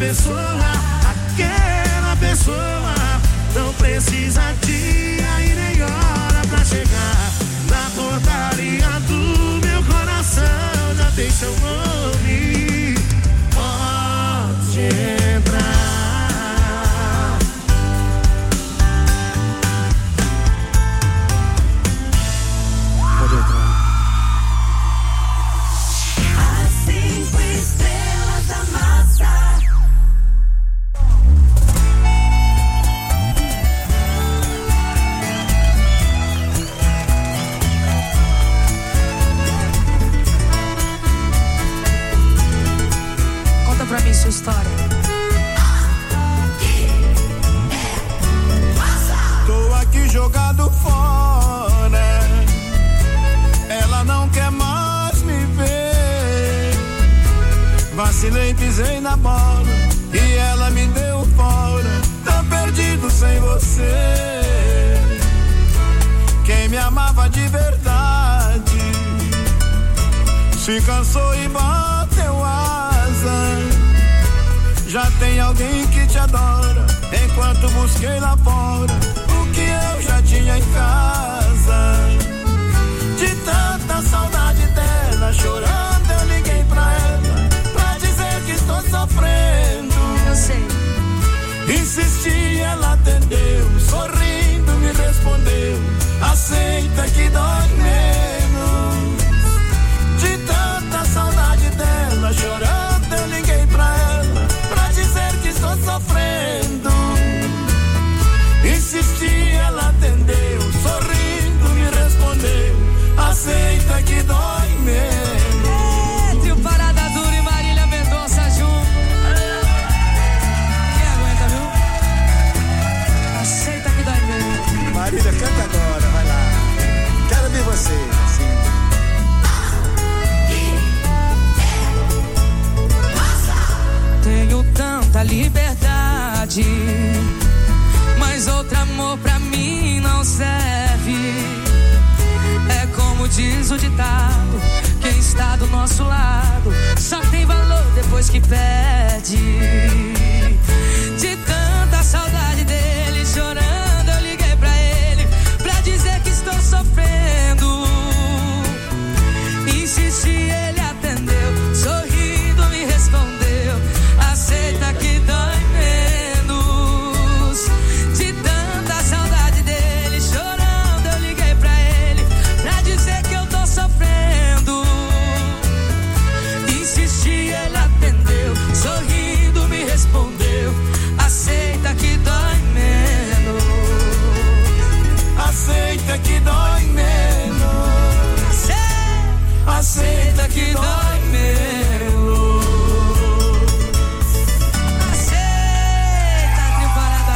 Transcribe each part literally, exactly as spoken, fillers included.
pessoa, aquela pessoa não precisa dia e nem hora pra chegar na portaria do meu coração. Já tem seu nome, pode entrar. Pode entrar. As cinco estrelas da massa. Conta pra mim sua história. Tô aqui jogado fora, ela não quer mais me ver. Vacilei, pisei na bola e ela me deu fora. Tá perdido sem você. Quem me amava de verdade se cansou e bateu asa. Já tem alguém que te adora, enquanto busquei lá fora o que eu já tinha em casa. De tanta saudade dela, chorando eu liguei pra ela, pra dizer que estou sofrendo. Eu sei. Insisti, ela atendeu, sorrindo me respondeu, aceita que dói menos. De tanta saudade dela, chorando eu liguei pra ela, pra dizer que estou sofrendo. Insisti, ela atendeu, sorrindo me respondeu, aceita que dói menos. É, trio Parada Dura e Marília Mendonça junto. Quem aguenta, viu? Aceita que dói menos. Marília, canta agora, vai lá. Quero ver você, sim. Tenho tanta liberdade, mas outro amor pra mim não serve. É como diz o ditado, quem está do nosso lado só tem valor depois que perde. De tanta saudade dele, chorando eu liguei pra ele, pra dizer que estou sofrendo. Insisti, ele atendeu, sorrindo me respondeu, aceita que dói menos. De tanta saudade dele, chorando eu liguei pra ele, pra dizer que eu tô sofrendo. Insisti, ele atendeu, sorrindo me respondeu, aceita que dói menos. Aceita que dói menos. Aceita que dói menos. Aceita, trio Parada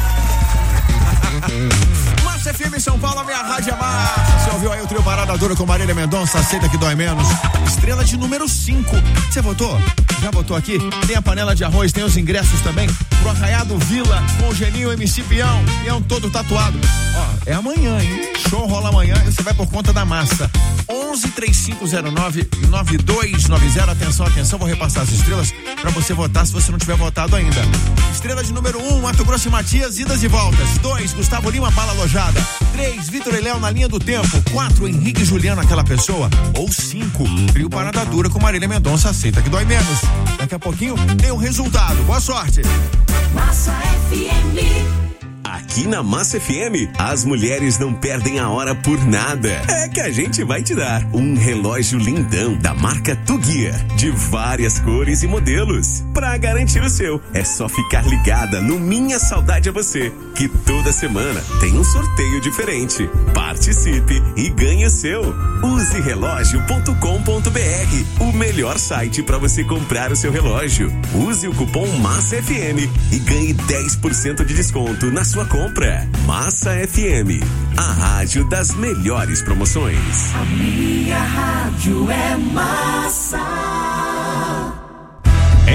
Dura. Massa F M São Paulo, a minha rádio é massa. Você ouviu aí o trio Parada Dura com Marília Mendonça, aceita que dói menos. Estrela de número cinco. Você votou? Já votou aqui? Tem a panela de arroz, tem os ingressos também pro Arraiado Vila com o Geninho M C Peão. Peão todo tatuado. Ó, é amanhã, hein? Show rola amanhã e você vai por conta da massa. onze, três cinco zero nove, nove dois nove zero. Atenção, atenção, vou repassar as estrelas pra você votar se você não tiver votado ainda. Estrela de número um, Mato Grosso e Matias, idas e voltas. dois, Gustavo Lima, bala alojada. três, Vitor e Léo na linha do tempo. quatro, Henrique e Juliano, aquela pessoa. Ou cinco, trio Parada Dura com Marília Mendonça, aceita que dói menos. Daqui a pouquinho tem o resultado. Boa sorte. Massa F M. Aqui na Massa F M, as mulheres não perdem a hora por nada. É que a gente vai te dar um relógio lindão da marca Tuguia, de várias cores e modelos. Pra garantir o seu, é só ficar ligada no Minha Saudade é Você, que toda semana tem um sorteio diferente. Participe e ganhe o seu. use relógio ponto com ponto b r, o melhor site para você comprar o seu relógio. Use o cupom Massa F M e ganhe dez por cento de desconto na sua compra. Massa F M, a rádio das melhores promoções. A minha rádio é massa. Em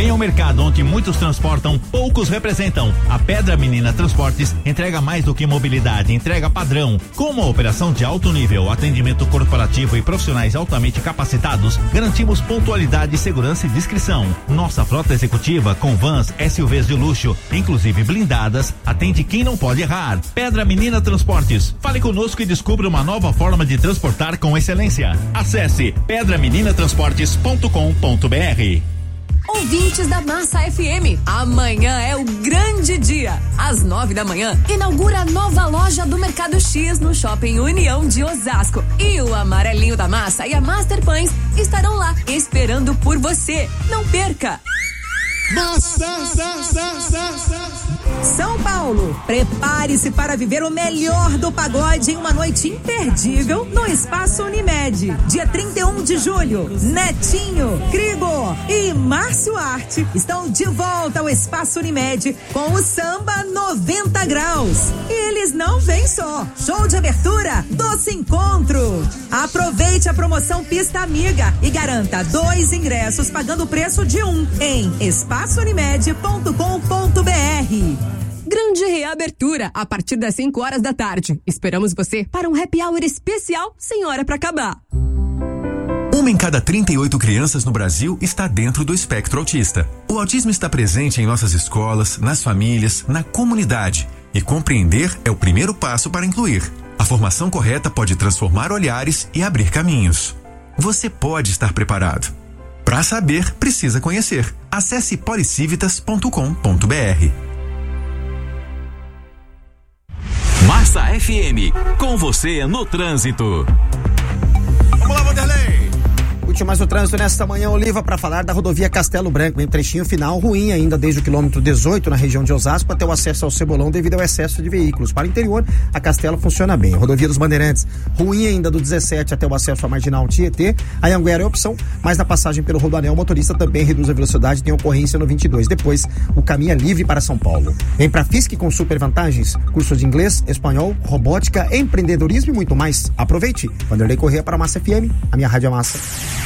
Em um mercado onde muitos transportam, poucos representam. A Pedra Menina Transportes entrega mais do que mobilidade, entrega padrão. Com uma operação de alto nível, atendimento corporativo e profissionais altamente capacitados, garantimos pontualidade, segurança e discrição. Nossa frota executiva com vans, S U Vs de luxo, inclusive blindadas, atende quem não pode errar. Pedra Menina Transportes. Fale conosco e descubra uma nova forma de transportar com excelência. Acesse pedra menina transportes ponto com ponto br. Ouvintes da Massa F M, amanhã é o grande dia. Às nove da manhã, inaugura a nova loja do Mercado X no Shopping União de Osasco. E o Amarelinho da Massa e a Master Pães estarão lá, esperando por você. Não perca! Massa, São Paulo, prepare-se para viver o melhor do pagode em uma noite imperdível no Espaço Unimed. Dia trinta e um de julho, Netinho, Krigor e Márcio Arte estão de volta ao Espaço Unimed com o Samba noventa graus. E eles não vêm só. Show de abertura, Doce Encontro. Aproveite a promoção Pista Amiga e garanta dois ingressos pagando o preço de um em espaço unimed ponto com ponto br. Grande reabertura a partir das cinco horas da tarde. Esperamos você para um happy hour especial sem hora para acabar. Uma em cada trinta e oito crianças no Brasil está dentro do espectro autista. O autismo está presente em nossas escolas, nas famílias, na comunidade. E compreender é o primeiro passo para incluir. A formação correta pode transformar olhares e abrir caminhos. Você pode estar preparado. Para saber, precisa conhecer. Acesse policivitas ponto com ponto br. Massa F M, com você no trânsito. Vamos lá, Vanderlei. Últimas do trânsito nesta manhã, Oliva, para falar da rodovia Castelo Branco, em um trechinho final ruim ainda desde o quilômetro dezoito na região de Osasco até o acesso ao Cebolão devido ao excesso de veículos. Para o interior, a Castelo funciona bem. A rodovia dos Bandeirantes, ruim ainda do dezessete até o acesso à Marginal Tietê. A Anguera é opção, mas na passagem pelo Rodoanel, o motorista também reduz a velocidade e tem ocorrência no vinte e dois. Depois, o caminho é livre para São Paulo. Vem para Fisk com super vantagens, cursos de inglês, espanhol, robótica, empreendedorismo e muito mais. Aproveite. Vanderlei Corrêa para a Massa F M, a minha rádio é Massa.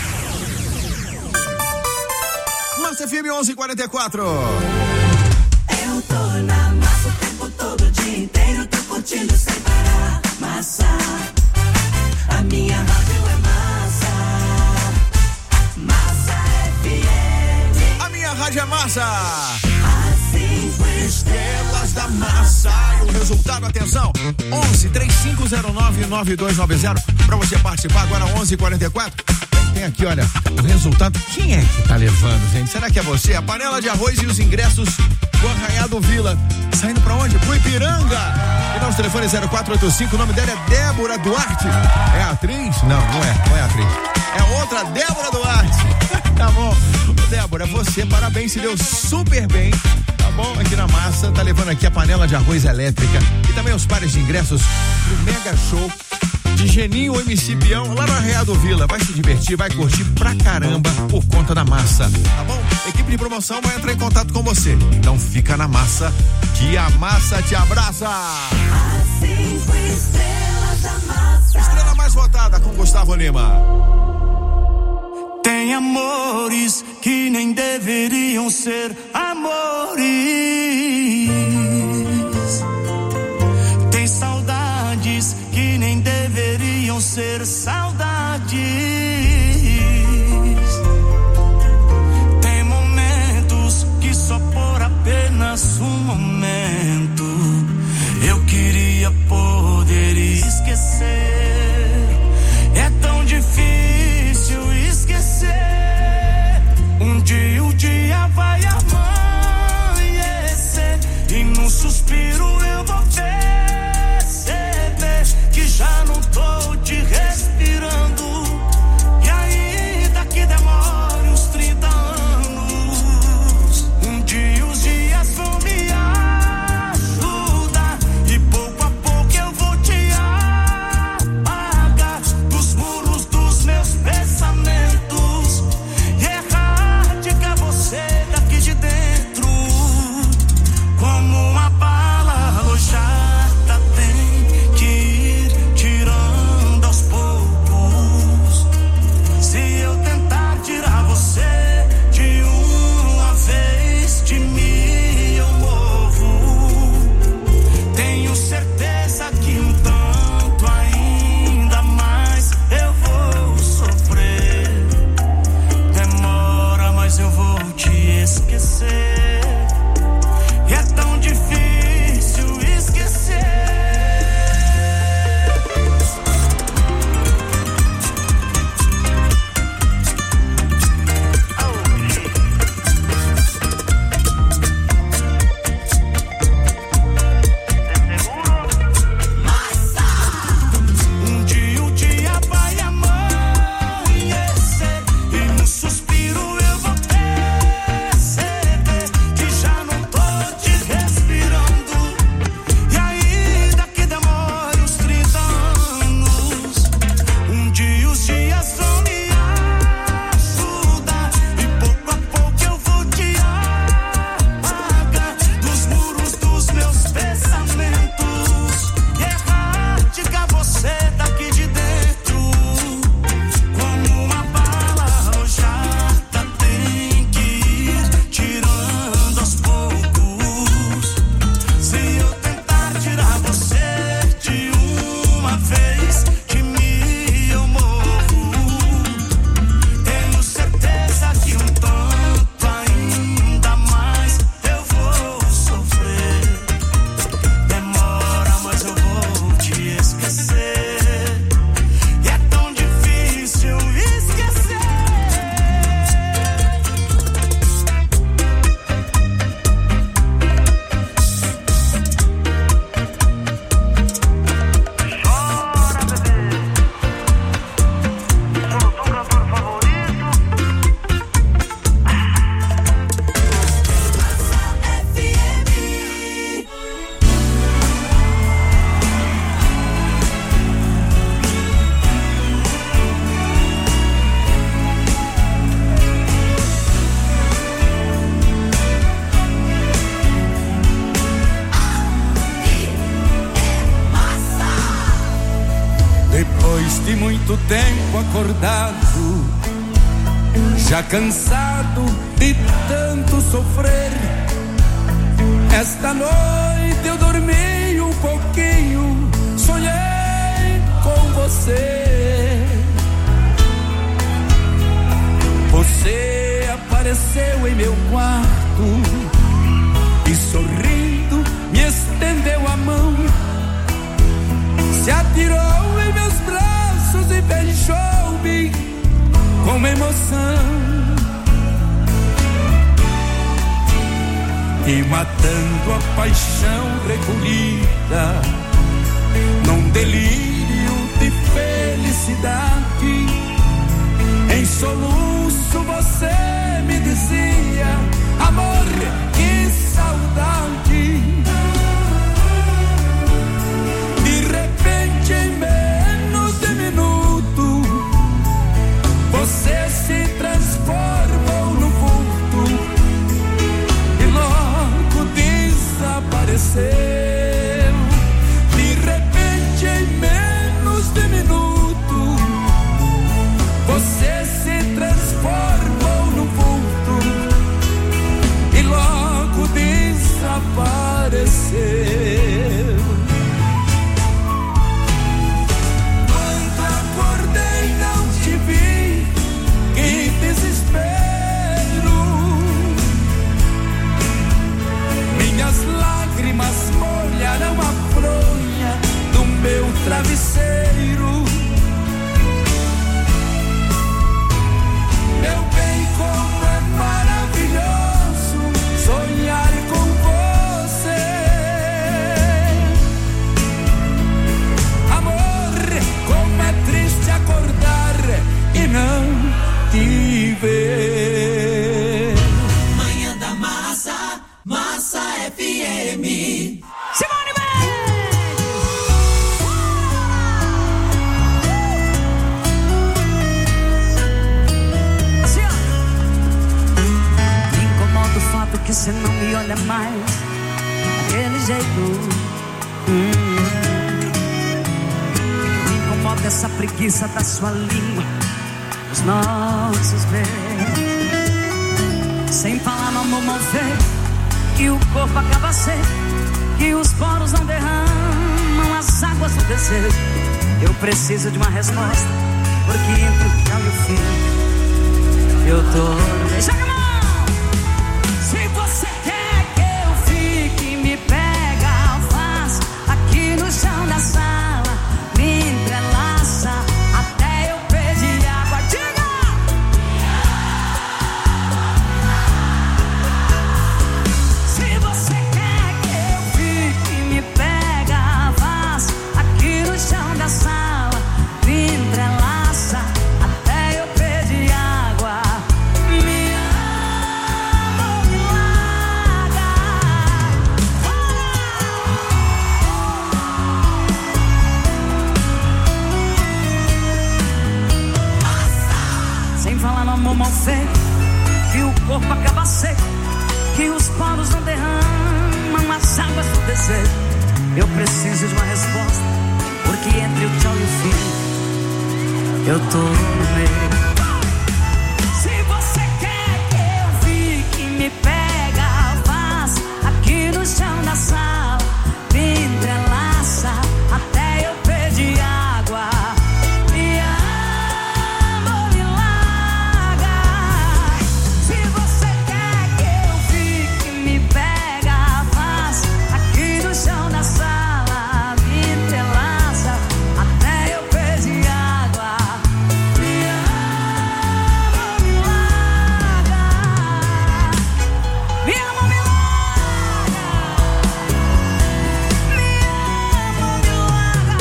Massa F M onze e quarenta e quatro. Eu tô na massa o tempo todo, o dia inteiro, tô curtindo sem parar. Massa, a minha rádio é Massa. Massa F M. A minha rádio é Massa. As cinco Estrelas da Massa. E o resultado, atenção, onze, três cinco zero nove, nove dois nove zero para você participar agora, onze e quarenta e quatro. Tem aqui, olha, o resultado. Quem é que tá levando, gente? Será que é você? A panela de arroz e os ingressos do Arraiado Vila. Saindo pra onde? Pro Ipiranga. E nosso telefone é zero quatro oito cinco. O nome dela é Débora Duarte. É atriz? Não, não é. Não é atriz. É outra Débora Duarte. Tá bom. Ô, Débora, você, parabéns. Se deu super bem. Tá bom? Aqui na Massa. Tá levando aqui a panela de arroz elétrica. E também os pares de ingressos do Mega Show de Geninho M C Bião, lá no Arraiado Vila. Vai se divertir, vai curtir pra caramba por conta da Massa, tá bom? A equipe de promoção vai entrar em contato com você. Então fica na Massa, que a Massa te abraça. As cinco estrelas da Massa. Estrela mais votada com Gustavo Lima. Tem amores que nem deveriam ser amores. Tem saudades que nem deveriam ser saudades. Tem momentos que só por apenas um momento eu queria poder esquecer. É tão difícil esquecer. Um dia o dia vai amanhecer de muito tempo acordado, já cansado de tanto sofrer, esta noite eu dormi um pouquinho, sonhei com você. Você apareceu em meu quarto e sorrindo me estendeu a mão, se atirou em meus braços e beijou-me com emoção. E matando a paixão recolhida num delírio de felicidade, em soluço você me dizia: amor, que saudade. De repente, em menos de minuto, você se transformou no vulto e logo desapareceu. De repente, em menos de minuto, você se transformou no vulto e logo desapareceu. Quando acordei não te vi, que desespero. Minhas lágrimas molharam a fronha do meu travesseiro. Meu bem, como é maravilhoso sonhar com você. Amor, como é triste acordar e não te ver. Manhã da Massa, Massa F M. Simone que você não me olha mais daquele jeito. Hum. Me incomoda essa preguiça da sua língua, os nossos beijos. Sem falar no amor mal feito, que o corpo acaba seco, que os poros não derramam as águas do desejo. Eu preciso de uma resposta, porque entre o tchau e o fim eu tô no meio. Joga a mão! Se você quer que eu fique, me pega, faz aqui no chão da sala, me entrelaça até eu pedir água. Diga! Se você quer que eu fique, me pega, faz aqui no chão da sala, me entrelaça até eu pedir água. Me ama, me larga. Sem falar no amor mal feito, que o corpo acaba seco, que os poros não derramam as águas do desejo. Eu preciso de uma resposta, porque entre o tchau e o fim eu tô no meio. Se você quer que eu fique, me pega, faz aqui no chão da sala, me entrelaça até eu pedir água. Me ama, me larga. Se você quer que eu fique, me pega, faz aqui no chão da sala, me entrelaça até eu pedir água. Me ama, me larga. Me ama, me larga. Me ama, me larga.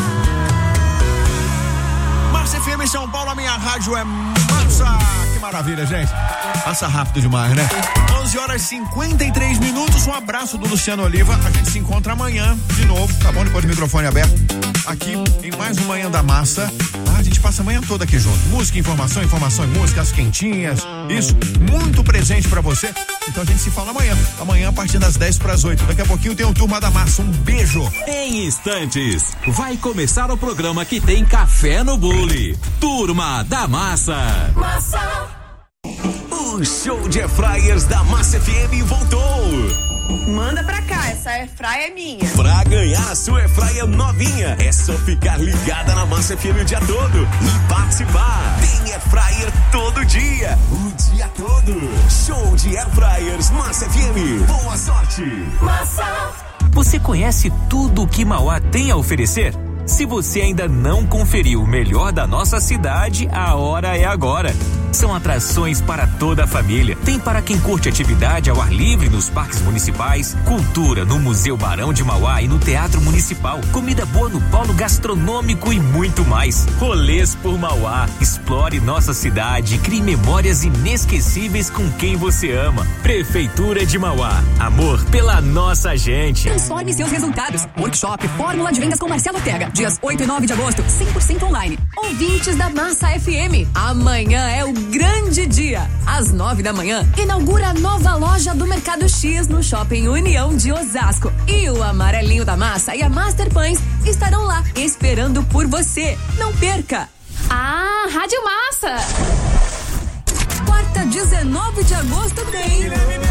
Massa F M São Paulo, a minha rádio é massa. Que maravilha, gente. Passa rápido demais, né? onze horas e cinquenta e três minutos. Um abraço do Luciano Oliva. A gente se encontra amanhã de novo, tá bom? Depois do microfone aberto. Aqui em mais um Manhã da Massa. Ah, a gente passa a manhã toda aqui junto. Música, informação, informação e música, as quentinhas Isso, muito presente pra você. Então a gente se fala amanhã. Amanhã a partir das dez para as oito. Daqui a pouquinho tem o Turma da Massa. Um beijo. Em instantes, vai começar o programa que tem café no bule. Turma da Massa. Massa. O show de Airfryers da Massa F M voltou. Manda pra cá, essa Airfryer é minha. Pra ganhar a sua Airfryer novinha, é só ficar ligada na Massa F M o dia todo e participar. Tem Airfryer todo dia, o dia todo. Show de Airfryers Massa F M. Boa sorte. Massa. Você conhece tudo o que Mauá tem a oferecer? Se você ainda não conferiu o melhor da nossa cidade, a hora é agora. São atrações para toda a família. Tem para quem curte atividade ao ar livre nos parques municipais, cultura no Museu Barão de Mauá e no Teatro Municipal, comida boa no polo gastronômico e muito mais. Rolês por Mauá. Explore nossa cidade e crie memórias inesquecíveis com quem você ama. Prefeitura de Mauá. Amor pela nossa gente. Transforme seus resultados. Workshop Fórmula de Vendas com Marcelo Ortega. Dias oito e nove de agosto, cem por cento online. Ouvintes da Massa F M. Amanhã é o grande dia. Às nove da manhã, inaugura a nova loja do Mercado X no Shopping União de Osasco. E o Amarelinho da Massa e a Master Pães estarão lá esperando por você. Não perca! Ah, Rádio Massa! Quarta, dezenove de agosto tem...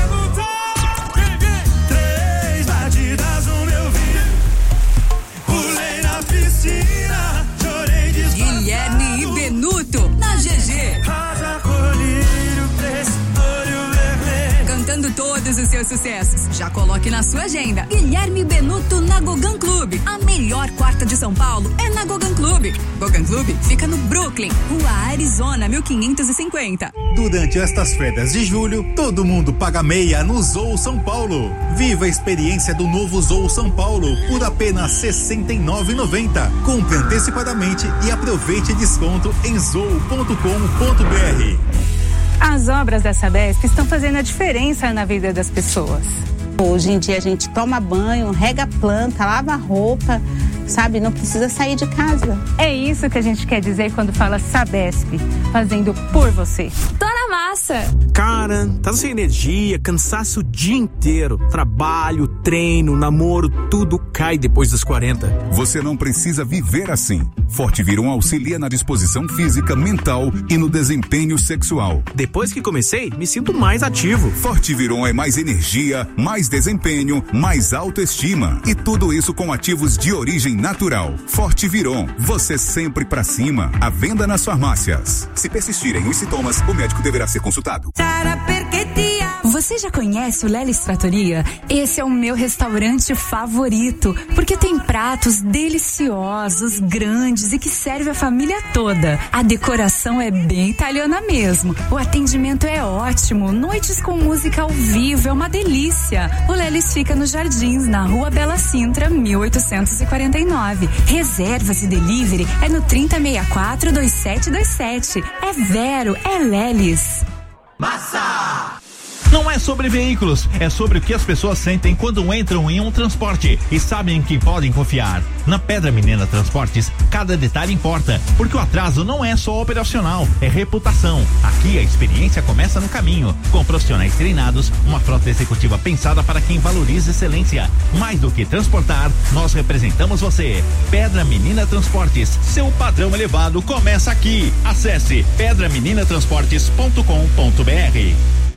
Três batidas no meu vidro. Pulei na piscina, chorei de Guilherme e Benuto na G G. Cantando todos os seus sucessos. Já coloque na sua agenda. Guilherme Benuto na Gogan Club. A melhor quarta de São Paulo é na Gogan Club. Gogan Club fica no Brooklyn, Rua Arizona, mil quinhentos e cinquenta. Durante estas férias de julho, todo mundo paga meia no Zou São Paulo. Viva a experiência do novo Zou São Paulo por apenas sessenta e nove reais e noventa centavos. Compre antecipadamente e aproveite desconto em zou ponto com ponto b r. As obras da Sabesp estão fazendo a diferença na vida das pessoas. Hoje em dia a gente toma banho, rega planta, lava roupa, sabe? Não precisa sair de casa. É isso que a gente quer dizer quando fala Sabesp, fazendo por você. Tô na massa! Cara, tá sem energia, cansaço o dia inteiro. Trabalho, treino, namoro, tudo cai depois dos quarenta. Você não precisa viver assim. Fortiviron auxilia na disposição física, mental e no desempenho sexual. Depois que comecei, me sinto mais ativo. Fortiviron é mais energia, mais desempenho, mais autoestima. E tudo isso com ativos de origem natural. Fortiviron, você sempre pra cima. À venda nas farmácias. Se persistirem os sintomas, o médico deverá ser consultado. Você já conhece o Lelis Trattoria? Esse é o meu restaurante favorito, porque tem pratos deliciosos, grandes e que serve a família toda. A decoração é bem italiana mesmo. O atendimento é ótimo, noites com música ao vivo, é uma delícia. O Lelis fica nos Jardins, na Rua Bela Sintra, mil oitocentos e quarenta e nove. Reservas e delivery é no trinta sessenta e quatro, vinte e sete vinte e sete. É Vero, é Lelis. Massa! Não é sobre veículos, é sobre o que as pessoas sentem quando entram em um transporte e sabem em quem podem confiar. Na Pedra Menina Transportes, cada detalhe importa, porque o atraso não é só operacional, é reputação. Aqui a experiência começa no caminho, com profissionais treinados, uma frota executiva pensada para quem valoriza excelência. Mais do que transportar, nós representamos você. Pedra Menina Transportes, seu padrão elevado começa aqui. Acesse pedra menina transportes ponto com ponto b r.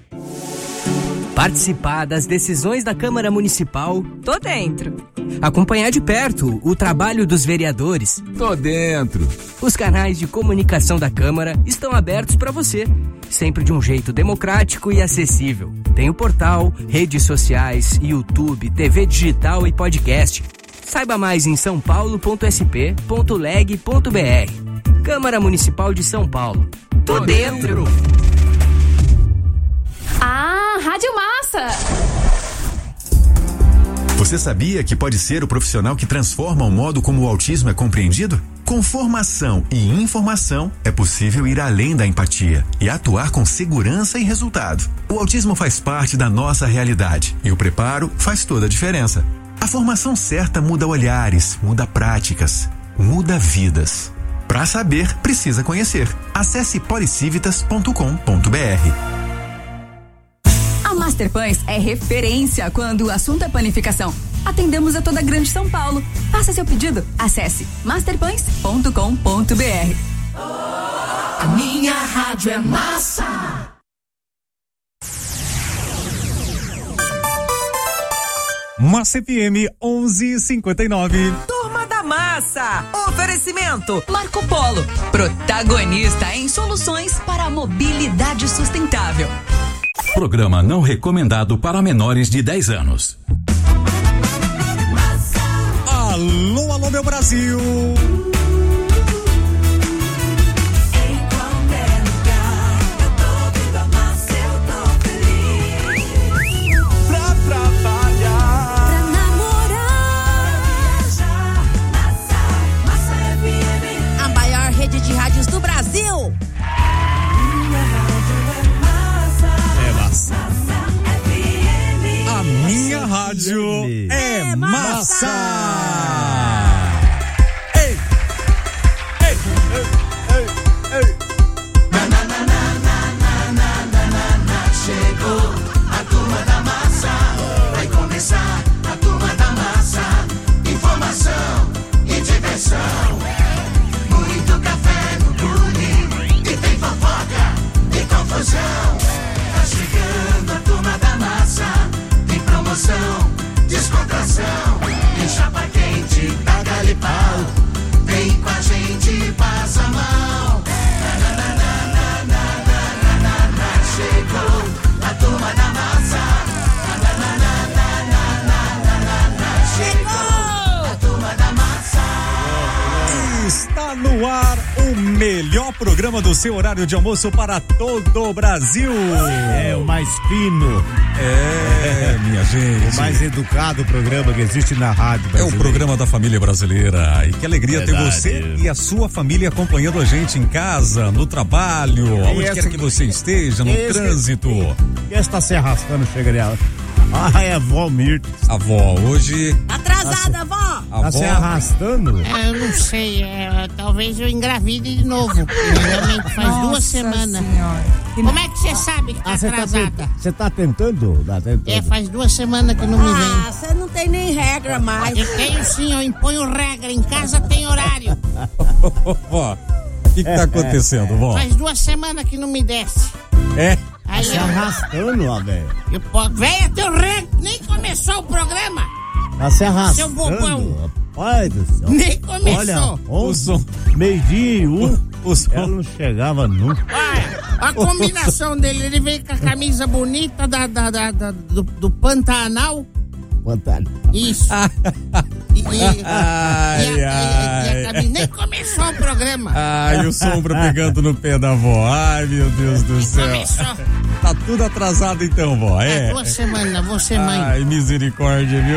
Participar das decisões da Câmara Municipal? Tô dentro. Acompanhar de perto o trabalho dos vereadores? Tô dentro. Os canais de comunicação da Câmara estão abertos para você, sempre de um jeito democrático e acessível. Tem o portal, redes sociais, YouTube, T V digital e podcast. Saiba mais em são paulo ponto s p ponto leg ponto b r. Câmara Municipal de São Paulo. Tô dentro. Ah, Rádio Massa! Você sabia que pode ser o profissional que transforma o modo como o autismo é compreendido? Com formação e informação, é possível ir além da empatia e atuar com segurança e resultado. O autismo faz parte da nossa realidade e o preparo faz toda a diferença. A formação certa muda olhares, muda práticas, muda vidas. Para saber, precisa conhecer. Acesse policivitas ponto com ponto b r. Master Pães é referência quando o assunto é panificação. Atendemos a toda a Grande São Paulo. Faça seu pedido. Acesse master pães ponto com ponto b r. A minha rádio é massa. Massa F M onze e cinquenta e nove. Turma da Massa. Oferecimento Marco Polo, protagonista em soluções para a mobilidade sustentável. Programa não recomendado para menores de dez anos. Alô, alô, meu Brasil. De rádios do Brasil. É massa. A minha rádio é massa. Ei, ei, ei, ei, ei. Na, na, na, na, na, na, na, na, na. Chegou a turma da massa. Vai começar a turma da massa. Informação e diversão. Muito café no bule, e tem fofoca e confusão. Tá chegando a turma da massa, tem promoção, descontração, tem chapa quente, taga e pau. Vem com a gente, passa a mão. Na, na, na, na, na, na, na, na. Chegou a turma da massa. Na, na, na, na, na, na, na, na. Chegou a turma da massa. Está no ar o melhor programa do seu horário de almoço para todo o Brasil. É o mais fino. É, minha gente. O mais educado programa que existe na rádio brasileira. É o programa da família brasileira. E que alegria Verdade. ter você e a sua família acompanhando a gente em casa, no trabalho, e onde essa... quer que você esteja, no esse... trânsito. Quem está se arrastando, chega ali. Ah, é a avó Mirta. A avó, hoje... Atrasada, avó. Tá se arrastando? É, eu não sei, é, talvez eu engravide de novo. Realmente faz Nossa duas semanas. Senhora. Como é que você sabe que tá ah, atrasada? Você tá, tá tentando? Tá tentando? É, faz duas semanas que não me vem. Ah, você não tem nem regra mais. Eu tenho sim, eu imponho regra. Em casa tem horário. Vó, o que que tá acontecendo, vó? Faz duas semanas que não me desce. É? Aí tá se eu... arrastando, ó, velho. Véia, teu regra, nem começou o programa. Tá se arrastando. Seu bobão. Pai do céu. Nem começou. Olha, onze, meio-dia e um, o som. Ela não chegava nunca. Olha, a combinação dele, ele veio com a camisa bonita da, da, da, da do, do Pantanal. Pantanal. Isso. E, e, ai, e, a, ai. e, a, e a camisa, nem começou o programa. Ai, o sombra pegando no pé da vó. Ai, meu Deus do céu. Começou. Tá tudo atrasado então, vó. É, é duas semanas, você mãe. Ai, misericórdia, viu?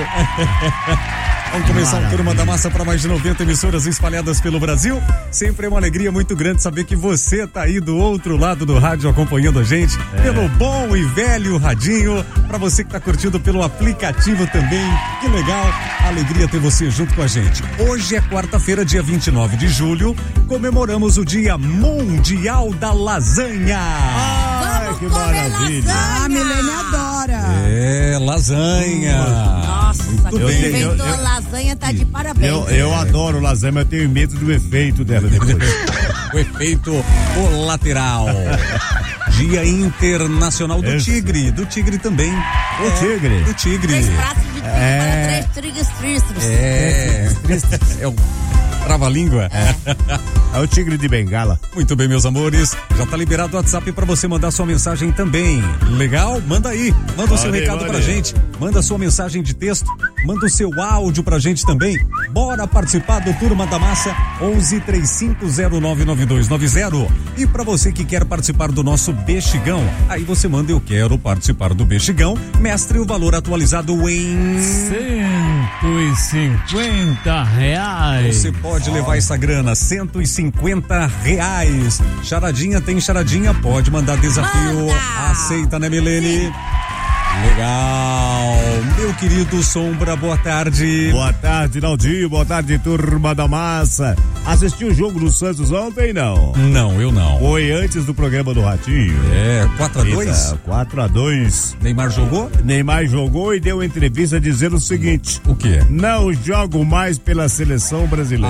Vamos começar a Turma da Massa para mais de noventa emissoras espalhadas pelo Brasil. Sempre é uma alegria muito grande saber que você tá aí do outro lado do rádio acompanhando a gente, é. pelo bom e velho radinho. Para você que tá curtindo pelo aplicativo também, que legal, alegria ter você junto com a gente. Hoje é quarta-feira, dia vinte e nove de julho, comemoramos o Dia Mundial da Lasanha. Ai, que maravilha. Lasanha. A Milene adora. É, lasanha. Nossa, muito quem bem. inventou a lasanha tá de parabéns. Eu, eu adoro lasanha, mas eu tenho medo do efeito dela depois. O efeito colateral. Dia Internacional do Esse. Tigre. Do Tigre também. O é, tigre? Do tigre. Três pratos de tigre é. para três trigos tristes. É. É o trava-língua. É. É o tigre de Bengala. Muito bem, meus amores. Já tá liberado o WhatsApp para você mandar sua mensagem também. Legal? Manda aí. Manda o seu valeu, recado valeu. pra gente. Manda sua mensagem de texto. Manda o seu áudio pra gente também. Bora participar do Turma da Massa onze, três cinco zero nove nove dois nove zero. E pra você que quer participar do nosso Bexigão, aí você manda eu quero participar do Bexigão. Mestre, o valor atualizado em cento e cinquenta reais. Você pode levar essa grana, cento e cinquenta reais. Charadinha tem charadinha, pode mandar desafio. Manda. Aceita, né, Milene? Legal, meu querido Sombra, boa tarde. Boa tarde, Naldinho, boa tarde, turma da massa. Assistiu o jogo do Santos ontem, não? Não, eu não. Foi antes do programa do Ratinho. É, quatro a dois? quatro a dois. Neymar jogou? Neymar jogou e deu entrevista dizendo o seguinte: o quê? Não jogo mais pela seleção brasileira.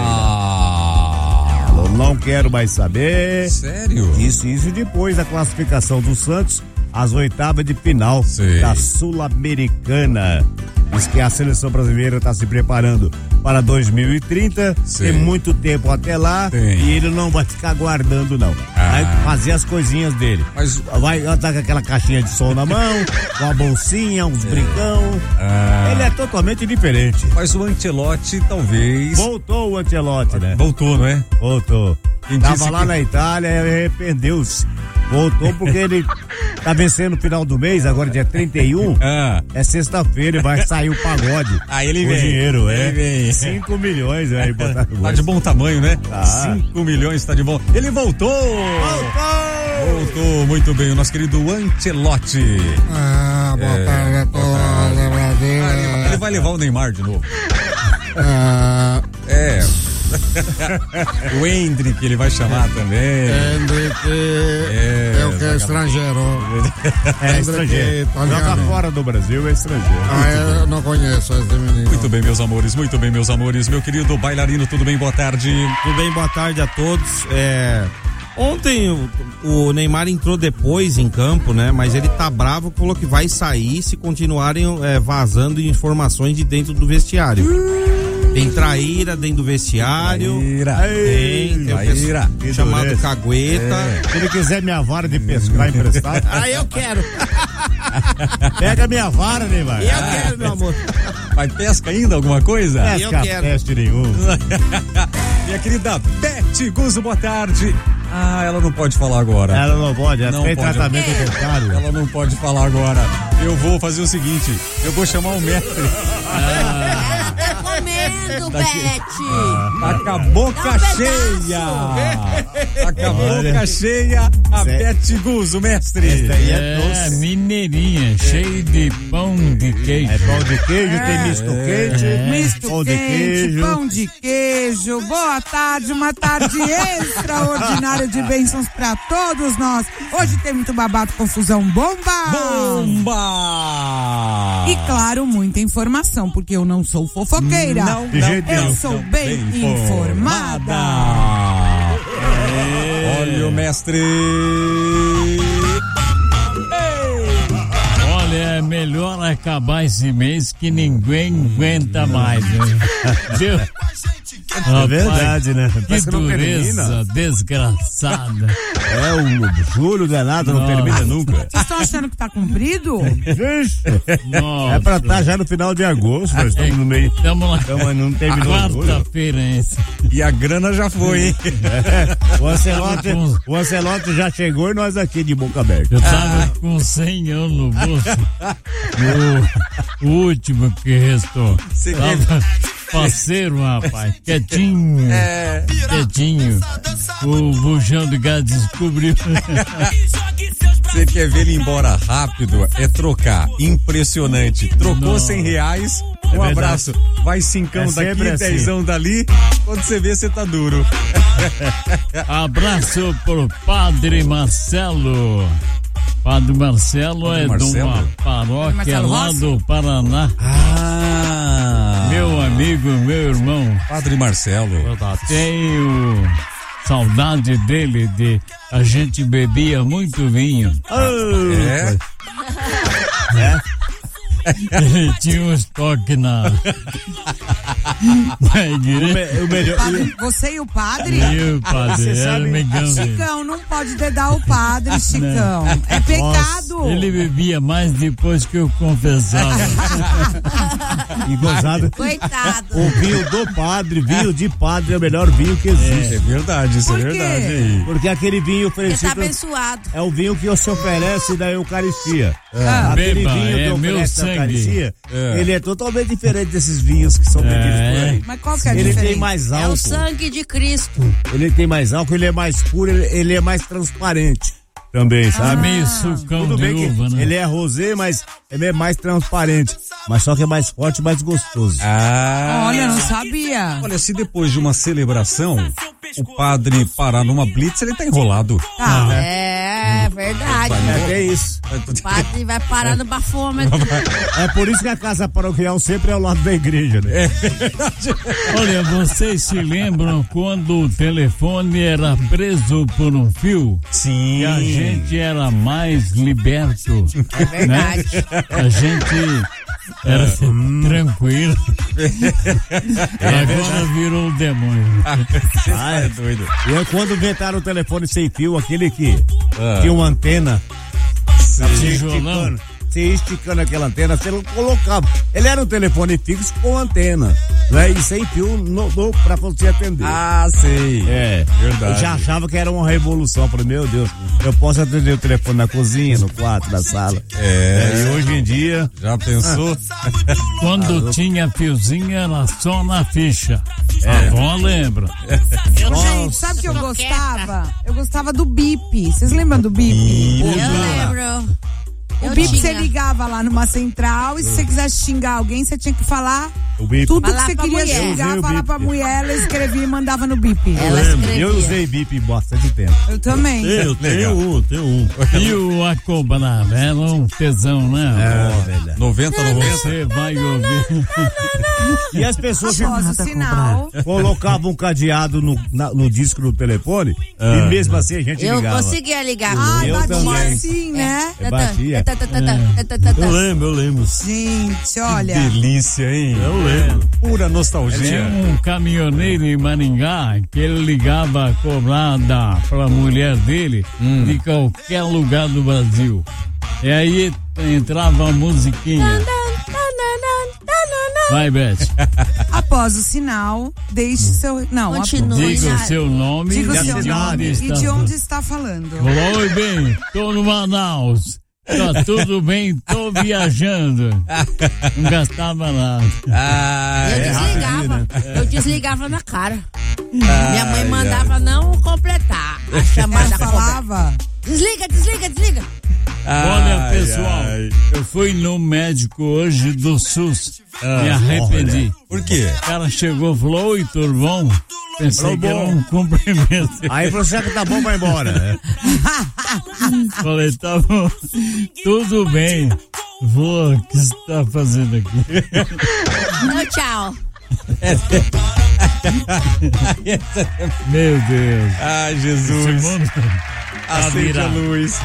Ah. Eu não quero mais saber. Sério? Isso, isso depois da classificação do Santos às oitavas de final Sei. da Sul-Americana. Diz que a seleção brasileira está se preparando para dois mil e trinta, Sei. tem muito tempo até lá. Tem. E ele não vai ficar guardando, não. Ah. Vai fazer as coisinhas dele. Mas vai estar com aquela caixinha de som na mão, com a bolsinha, uns É. brincão. Ah. Ele é totalmente diferente. Mas o Ancelotti talvez... Voltou o Ancelotti, né? Voltou, não é? Voltou. Quem Tava disse lá que- na Itália e arrependeu-se. Voltou porque ele tá vencendo no final do mês, agora dia trinta e um. Ah. É sexta-feira e vai sair o pagode. Aí ele o vem. dinheiro, é. Ele vem. cinco milhões aí botar no Tá bolso. de bom tamanho, né? Tá. cinco milhões tá de bom. Ele voltou! Voltou! Voltou, muito bem, o nosso querido Ancelotti. Ah, boa É, tarde a todos, Brasil. Ah, ele, ele vai levar o Neymar de novo. Ah, É. O Hendrick ele vai chamar também. Hendrick É, é o que é estrangeiro. É estrangeiro. Joga italiano. fora do Brasil, é estrangeiro. Ah, eu não conheço esse menino. Muito bem, meus amores, muito bem, meus amores. Meu querido bailarino, tudo bem? Boa tarde. Tudo bem, boa tarde a todos. É, ontem o, o Neymar entrou depois em campo, né? Mas ele tá bravo, falou que vai sair se continuarem é, vazando informações de dentro do vestiário. Tem traíra dentro do vestiário. Traíra. Tem, tem o Traíra. pessoal chamado dureza. Cagueta. É. Se ele quiser minha vara de pescar emprestada. Ah, eu quero. Pega minha vara, Neymar. Eu quero, meu amor. Mas pesca ainda alguma coisa? Eu Pesca quero. peste nenhum. Minha querida Beth Guzzo, boa tarde. Ah, ela não pode falar agora. Ela não pode, ela Não tem pode. tratamento dentário. Ela não pode falar agora. Eu vou fazer o seguinte, eu vou chamar o mestre. Recomendo, Daqui- Beth. Tá com a boca Dá um pedaço. cheia. Tá com a Olha. boca cheia. A Cê- Beth Guzzo, mestre. Esse daí é É, doce. mineirinha, cheio de pão de queijo. É pão de queijo, tem misto quente, Misto pão de quente, queijo. pão de queijo. Boa tarde, uma tarde extraordinária de bênçãos pra todos nós. Hoje tem muito babado, confusão, bomba! Bomba! E claro, muita informação, porque eu não sou fofoqueira. Não, De não, jeito eu nenhum. sou bem, informada. Olha o mestre. Olha, é melhor acabar esse mês que ninguém aguenta mais. Né? Deu. É verdade, né? Que Parece que não dureza termina. desgraçada. É, o julho danado não Nossa. termina nunca. Vocês estão achando que tá comprido? Vixe. Nossa. É pra estar já no final de agosto, nós estamos no meio. Tamo lá. Tamo, não terminou o julho. Quarta-feira, esse. E a grana já foi, hein? É, o, Ancelotti, o Ancelotti já chegou e nós aqui de boca aberta. Eu tava com cem anos no bolso. O, o último que restou. Você Tava parceiro, rapaz. Quietinho. É. Quietinho. O bujão de gás descobriu. Você quer ver ele embora rápido? É trocar. Impressionante. Trocou Não. cem reais. Um verdade. abraço. Vai cincão É daqui, sempre assim. dezão dali. Quando você vê, você tá duro. Abraço pro Padre Marcelo. Padre Marcelo Padre é Marcelo? de uma paróquia Marcelo lá Rossi? do Paraná. Ah. Meu amigo, meu irmão. Padre Marcelo. Tenho saudade dele, de a gente bebia muito vinho. É? É? Ele tinha um estoque na, na O, igreja. me- o melhor. Padre, você e o padre? E o padre Você era sabe- amigão dele. Chicão, não pode dedar o padre, Chicão. É pecado. Ele bebia mais depois que eu confessava. E gozado. Coitado. O vinho do padre, vinho de padre é o melhor vinho que É existe. verdade, isso Por é quê? verdade aí. Porque aquele vinho Ele tá oferecido abençoado. é o vinho que você oferece da Eucaristia. Ah, Aquele beba, vinho é que meu oferece da sangue. Eucaristia, É. ele é totalmente diferente desses vinhos que são vendidos por É. aí. Mas qual que é a Ele diferença? tem mais É o álcool. sangue de Cristo. Ele tem mais álcool, ele é mais puro, ele, ele é mais transparente também, É sabe? meio sucão Tudo de bem que uva, né? ele é rosé, mas ele é mais transparente. Mas só que é mais forte e mais gostoso. Ah. Olha, não sabia. Olha, se depois de uma celebração o padre parar numa blitz, ele tá enrolado. Ah, é verdade. É, é isso. O padre vai parar no bafômetro. É por isso que a casa paroquial sempre é ao lado da igreja, né? É verdade. Olha, vocês se lembram quando o telefone era preso por um fio? Sim. E a gente era mais liberto. É verdade. Né? A gente era hum. tranquilo. Agora virou um demônio. Ah, é doido. E aí, quando inventaram o telefone sem fio, aquele que ah. tinha uma antena, se esticando, se esticando aquela antena, você não colocava. Ele era um telefone fixo com antena, né? E sem fio no, no, pra você atender. Ah, sei. É, verdade. Eu já achava que era uma revolução. Eu falei, meu Deus, eu posso atender o telefone na cozinha, no quarto, na sala. É. é e hoje em dia. Já pensou? Quando ah, tinha fiozinho era só na ficha. É. A avó lembra. Eu, gente, sabe o que eu gostava? Eu gostava do bip. Vocês lembram do bip? Eu lembro. O bip você ligava lá numa central e se você quisesse xingar alguém, você tinha que falar tudo falar que você queria mulher. xingar, falar pra mulher, ela escrevia e mandava no bip. Ela escrevia. Eu usei bip bastante tempo. Eu também. Eu tenho um, tenho um. E o acobrar, era um tesão, né? É, oh, noventa, noventa. Você vai ouvir. E as pessoas Após o sinal colocavam um cadeado no, na, no disco do telefone ah. e mesmo assim a gente eu ligava. Eu conseguia ligar. Ah, eu batia também. assim, né? É, batia. É. Eu lembro, eu lembro. Gente, olha. Que delícia, hein? Eu lembro. Pura nostalgia. Tinha um caminhoneiro em Maringá que ele ligava a cobrar da, pra mulher dele hum. de qualquer lugar do Brasil. E aí entrava a musiquinha. Vai, Beth. Após o sinal, deixe seu... Não, continue. Diga o seu nome Diga o e seu de nome onde e está. de onde está falando. Oi, bem, tô no Manaus. Tá tudo bem, tô viajando. Não gastava nada. Ah, eu é desligava. né? Eu desligava na cara. Ah, Minha mãe mandava ai. não completar a chamada. Ela falava. Desliga, desliga, desliga. Olha, pessoal, ai. eu fui no médico hoje do SUS. Ah, me arrependi. Olha. Por quê? O cara chegou e falou, oi, turvão. Pensei falou que bom. era um cumprimento. Aí você que tá bom, vai embora. Né? Falei, tá bom. Tudo bem. Vou, o que você tá fazendo aqui? Não, tchau. Meu Deus. Ai, Jesus. Acende a luz.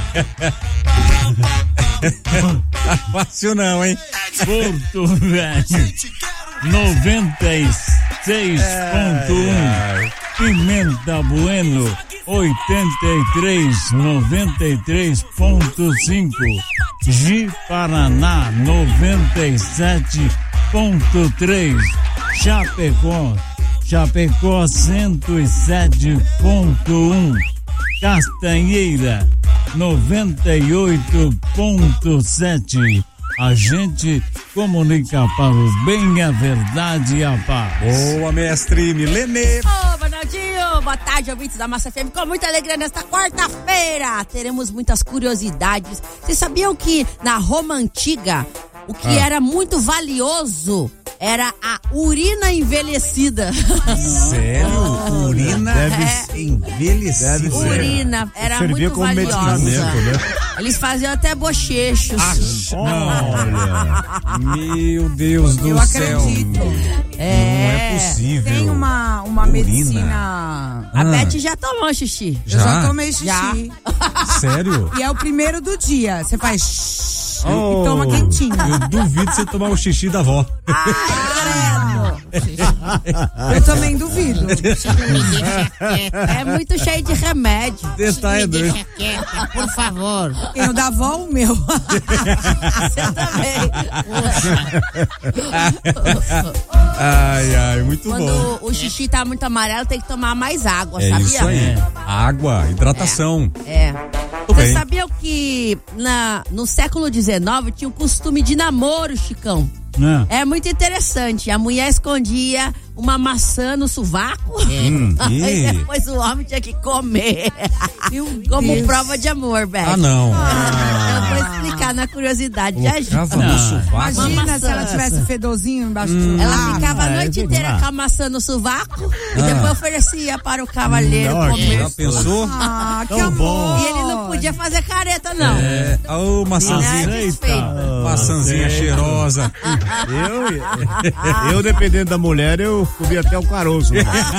Tá fácil não, hein? Porto Velho, noventa e seis ponto um. Pimenta Bueno, oitenta e três, noventa e três ponto cinco. Ji Paraná, noventa e sete ponto três. Chapecó, Chapecó, cento e sete ponto um. Castanheira, noventa e oito ponto sete. A gente comunica para o bem, a verdade e a paz. Boa, mestre Milene. Ô, Banaldinho, boa tarde, ouvintes da Massa F M. Com muita alegria nesta quarta-feira, teremos muitas curiosidades. Vocês sabiam que na Roma Antiga, o que ah. era muito valioso era a urina envelhecida. Sério? Urina deve é. envelhecida? Deve urina era servia muito como valiosa. Medicamento, né? Eles faziam até bochechos. Ah, olha, meu Deus do Eu céu. acredito. É. Não é possível. Tem uma, uma medicina... A ah. Beth já tomou xixi. Já? Eu já tomei xixi. Já. Sério? E é o primeiro do dia. Você faz... Oh, e toma quentinho. Eu duvido você tomar o xixi da avó. Ai, credo. Eu também duvido. É muito cheio de remédio. Tá é doido. Deixa quieta, por favor. Quem o da avó, o meu. Você também. Ai, ai, muito Quando bom. Quando o xixi tá muito amarelo, tem que tomar mais água, é sabia? Isso aí. É. Água, hidratação. É. é. Vocês sabiam que na, no século dezenove tinha o costume de namoro, Chicão? Não. É muito interessante. A mulher escondia uma maçã no sovaco hum, e depois o homem tinha que comer. Como Deus. Prova de amor, Beth. Ah, não. Ah, eu vou explicar colocar na curiosidade. Já Colocava no sovaco. Imagina se ela tivesse fedorzinho embaixo Hum. do Ela ah, ficava a é, noite é, inteira é. com a maçã no sovaco Ah. e depois oferecia para o cavalheiro Nossa, comer. já pensou? Ah, que Tão amor. bom. E ele não podia fazer careta, não. É, ô maçãzinha. Ele era desfeito. Maçãzinha cheirosa. Eu, eu, dependendo da mulher, eu comi até o caroço.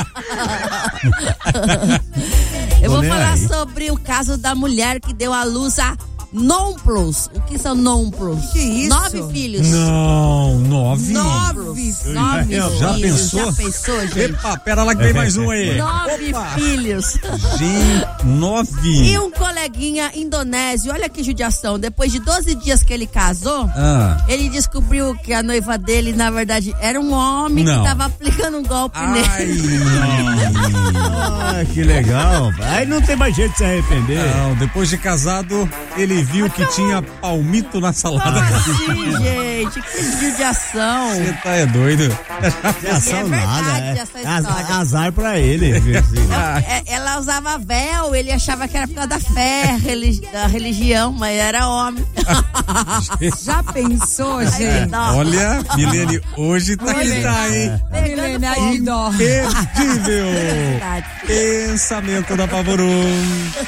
Eu vou Tô nem falar aí. sobre o caso da mulher que deu à luz a nômplos. O que são nômplos? Que isso? Nove filhos. Não, nove. Nove, nove Já filhos. pensou? Já pensou, gente? Epa, pera lá que tem mais um aí. Nove filhos. Gente, nove. E um coleguinha indonésio, olha que judiação. Depois de doze dias que ele casou, Ah. ele descobriu que a noiva dele, na verdade, era um homem Não. que tava aplicando um golpe Ai, nele. Ah, que legal. Aí não tem mais jeito de se arrepender. Não, depois de casado, ele viu que tinha palmito na salada. Assim, gente, que judiação. Você tá é doido. Judiação é verdade nada. É. essa história. Azar, azar pra ele. viu, assim. É, ela usava véu, ele achava que era por causa da fé, religi- da religião, mas era homem. Já pensou, Ai, gente? não. Olha, Milene, hoje tá que Milene. tá, hein? Milene, aí dó. Imperdível. Verdade. Pensamento da Pavorum.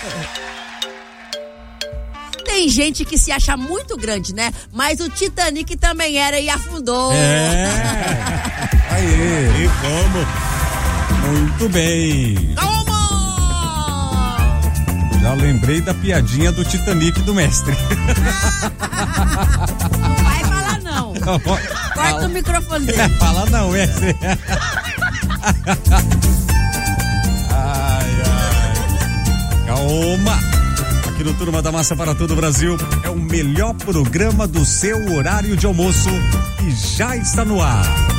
Tem gente que se acha muito grande, né? Mas o Titanic também era e afundou. É. Aí. E como? Muito bem. Já lembrei da piadinha do Titanic do mestre. Não vai falar não. Corta o microfone dele. Fala não, é. Ai, ai. Calma. Aqui no Turma da Massa para todo o Brasil é o melhor programa do seu horário de almoço e já está no ar.